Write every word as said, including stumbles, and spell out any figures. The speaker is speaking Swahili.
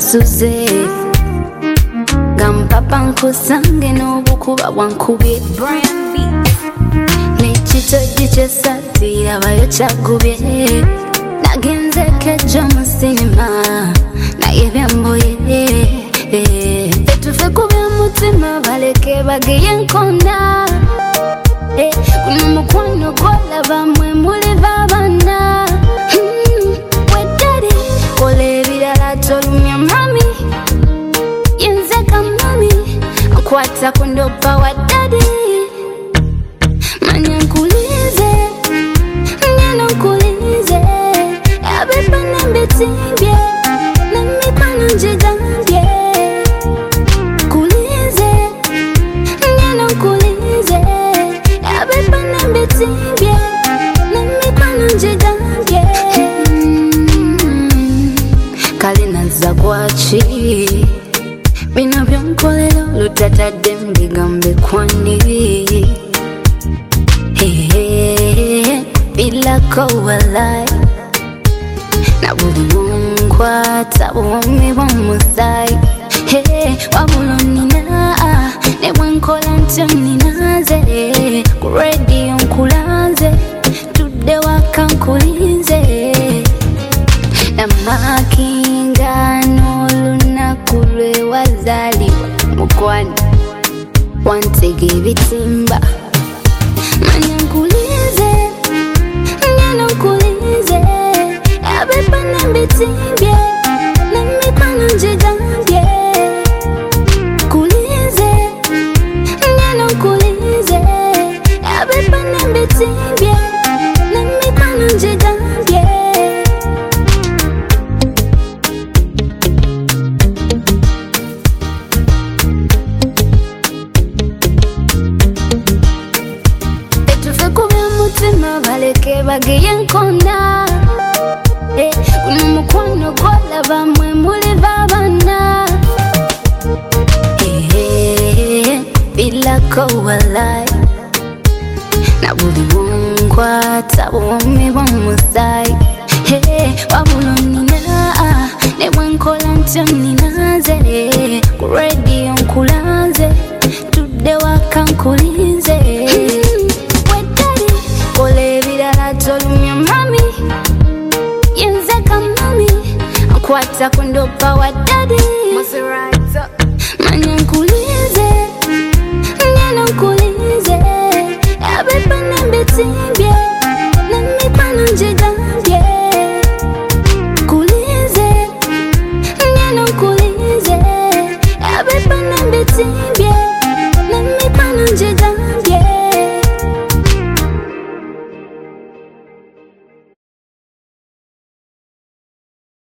nsasuze Gampapa nkusange n'obukuba bwankubye N'ekitogi ky'essaati abayo kyagubye Nagenze kejja mu sinema naye byamboye Etufe ku by'omutima baleke bageye nkona Guno mukwano gw'olaba mmwe muli baabana Weddali kola ebirala tolumya mami Yenze ka mami nkwata ku ndobba wa daddy Manya nkulize Nyeno nkulize Abepa nembetimbye Nemikwano njigambye Kulize Nyeno nkulize Abepa nembetimbye Nemikwano njigambye Kale naza kwaki Bino byonkolero lutatadde mbigambe kwani Hey, hey, bilako walai Na buli wunkwata buwumi bw'omusai Hey, wabulo nina Ne bwenkola ntyo ninaze Ku radio nkulaze Tudde waka nkulize Namakinga n'olunaku lwe wazaalibwa mukwano wantege ebitimba Manya nkulize, nyeno nkulize Abepa nembetimbye Nemikwano njigambye Kulize, nyeno nkulize Abepa nembetimbye Nemikwano njigambye Baleke bageye nkona Guno mukwano gw'olaba mmwe muli baabana Bilako walai Na buli wunkwata buwumi bw'omusai Wabulo nina Ne bwenkola ntyo ninaze Ku radio nkulaze Tudde waka nkulize Kola ebirala tolumya mami Yenze ka mami nkwata ku ndobba wa daddy